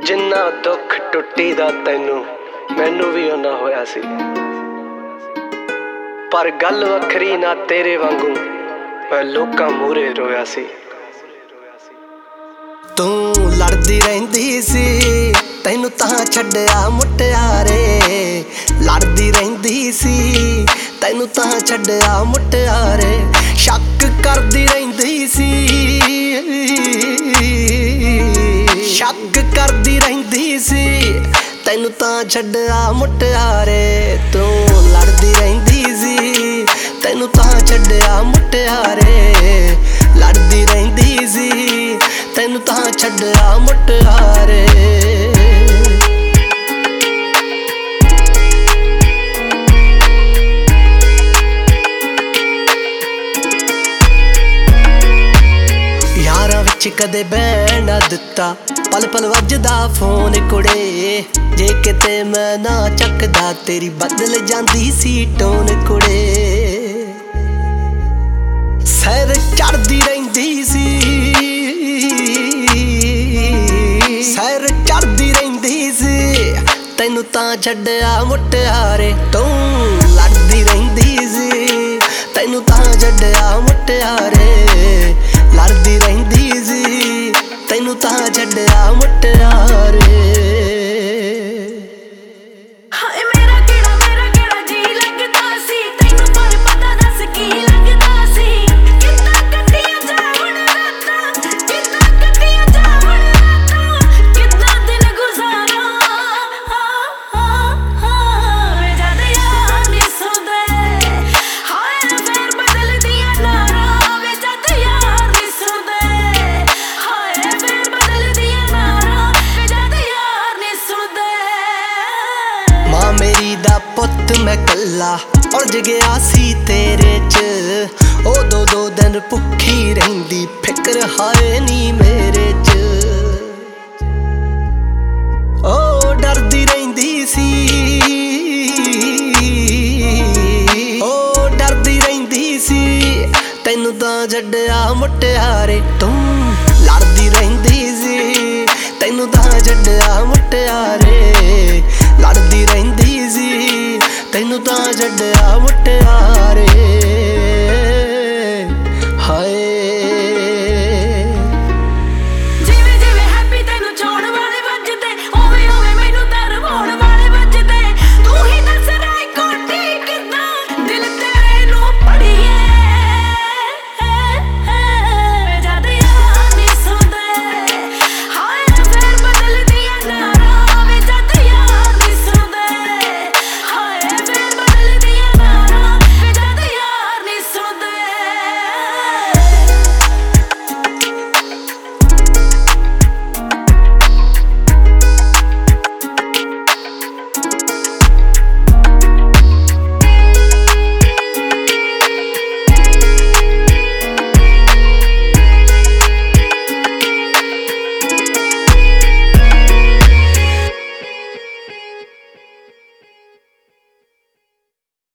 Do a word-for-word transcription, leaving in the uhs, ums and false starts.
जिन्ना दुख टुट्टी दा तैनू मैनू भी उन्ना होया सी, पर गल वखरी ना तेरे वांगू मैं लोकां मूहरे रोया सी। तू लड़दी रहिंदी सी तैनू तां छड्डिया मुटियारे, लड़दी रहिंदी सी तैनू तां छड्डिया मुटियारे, शक करदी रहिंदी सी शक करदी रहिंदी सी तैनू तां छड्डिया मुटियारे। तू लड़दी रहिंदी सी तैनू तां छड्डिया मुटियारे, लड़दी रहिंदी सी तैनू तां छड्डिया मुटियारे। यारां विच कदे बहन ना दिता, पल पल वजदा फोन कुड़े, जे किते मैं ना चकदा तेरी बदल जांदी सी टोन कुड़े। सैर चढ़दी रहिंदी सी सैर चढ़दी रहिंदी सी तैनू तां छड्डिया मुटियारे। तू लड़दी रहिंदी सी तैनू तां छड्डिया मुटियारे, लड़दी रहिंदी सी तैनू तां छड्डिया मुटियारे। मेरी दा पुत मैं कल्ला उलझ गया सी तेरे च, ओ दो दो दिन भुखी रहिंदी फिक्र हाए नी मेरे च। ओ डरदी रहिंदी सी ओ डरदी रहिंदी सी तैनू तां छड्डिया मुटियारे। तू लड़दी रहिंदी सी तैनू तां छड्डिया मुटियारे, लड़दी रहिंदी सी तैनू तां छड्डिया मुटियारे। हाय